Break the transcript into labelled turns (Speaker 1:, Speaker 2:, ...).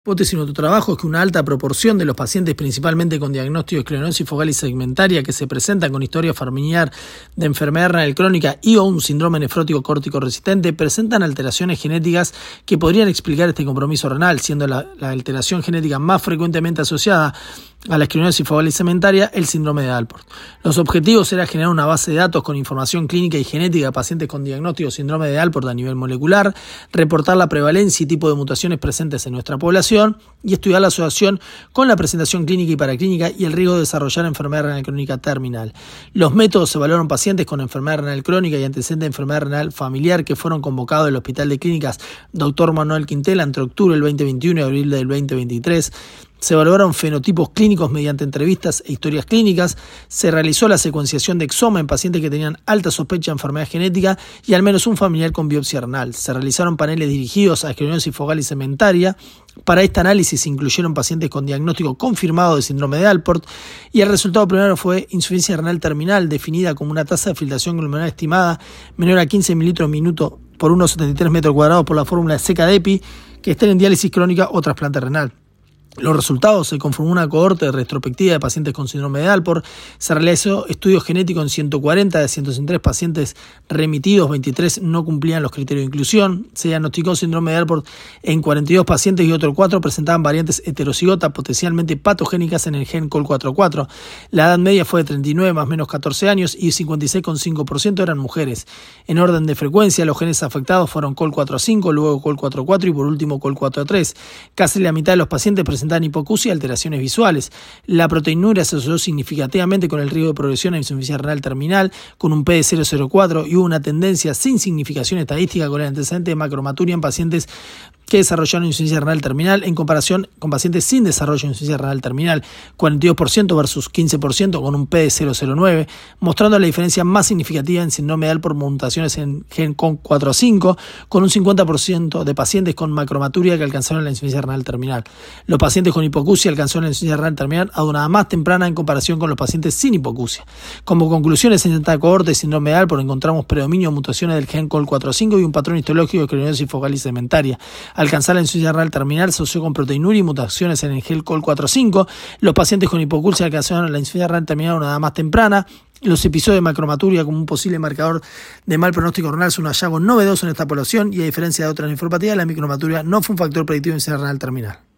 Speaker 1: Hipótesis de nuestro trabajo es que una alta proporción de los pacientes, principalmente con diagnóstico de esclerosis focal y segmentaria, que se presentan con historia familiar de enfermedad renal crónica y o un síndrome nefrótico córtico resistente, presentan alteraciones genéticas que podrían explicar este compromiso renal, siendo la alteración genética más frecuentemente asociada a la esclerosis focal y segmentaria el síndrome de Alport. Los objetivos era generar una base de datos con información clínica y genética de pacientes con diagnóstico de síndrome de Alport a nivel molecular, reportar la prevalencia y tipo de mutaciones presentes en nuestra población y estudiar la asociación con la presentación clínica y paraclínica y el riesgo de desarrollar enfermedad renal crónica terminal. Los métodos evaluaron pacientes con enfermedad renal crónica y antecedente de enfermedad renal familiar que fueron convocados del Hospital de Clínicas Dr. Manuel Quintela entre octubre del 2021 y abril del 2023. Se evaluaron fenotipos clínicos mediante entrevistas e historias clínicas, se realizó la secuenciación de exoma en pacientes que tenían alta sospecha de enfermedad genética y al menos un familiar con biopsia renal. Se realizaron paneles dirigidos a esclerosis focal y segmentaria. Para este análisis se incluyeron pacientes con diagnóstico confirmado de síndrome de Alport y el resultado primero fue insuficiencia renal terminal definida como una tasa de filtración glomerular estimada menor a 15 mililitros minuto por 1,73 metros cuadrados por la fórmula seca de EPI que estén en diálisis crónica o trasplante renal. Los resultados: se conformó una cohorte retrospectiva de pacientes con síndrome de Alport, se realizó estudios genéticos en 140 de 163 pacientes remitidos, 23 no cumplían los criterios de inclusión, se diagnosticó síndrome de Alport en 42 pacientes y otros 4 presentaban variantes heterocigotas potencialmente patogénicas en el gen COL4-4. La edad media fue de 39 más o menos 14 años y 56,5% eran mujeres. En orden de frecuencia, los genes afectados fueron COL4-5, luego COL4-4 y por último COL4-3. Casi la mitad de los pacientes presentaban hipoacusia y alteraciones visuales. La proteinuria se asociou significativamente con el riesgo de progresión a insuficiencia renal terminal, con un P de 0,04 y hubo una tendencia sin significación estadística con el antecedente de macromaturia en pacientes que desarrollaron insuficiencia renal terminal en comparación con pacientes sin desarrollo de insuficiencia renal terminal, 42% versus 15% con un P de 0,09, mostrando la diferencia más significativa en síndrome de Alport por mutaciones en gen COL4-5, con un 50% de pacientes con macromaturia que alcanzaron la insuficiencia renal terminal. Los pacientes con hipoacusia alcanzaron la insuficiencia renal terminal a una edad más temprana en comparación con los pacientes sin hipoacusia. Como conclusiones, en esta cohorte de síndrome de Alport encontramos predominio de mutaciones del gen COL4-5 y un patrón histológico de esclerosis focal y segmentaria. Alcanzar la insuficiencia renal terminal se asoció con proteinuria y mutaciones en el gen COL4-5. Los pacientes con hipoacusia alcanzaron la insuficiencia renal terminal a una edad más temprana. Los episodios de macromaturia como un posible marcador de mal pronóstico renal son un hallazgo novedoso en esta población y a diferencia de otras nefropatías, la micromaturia no fue un factor predictivo de insuficiencia renal terminal.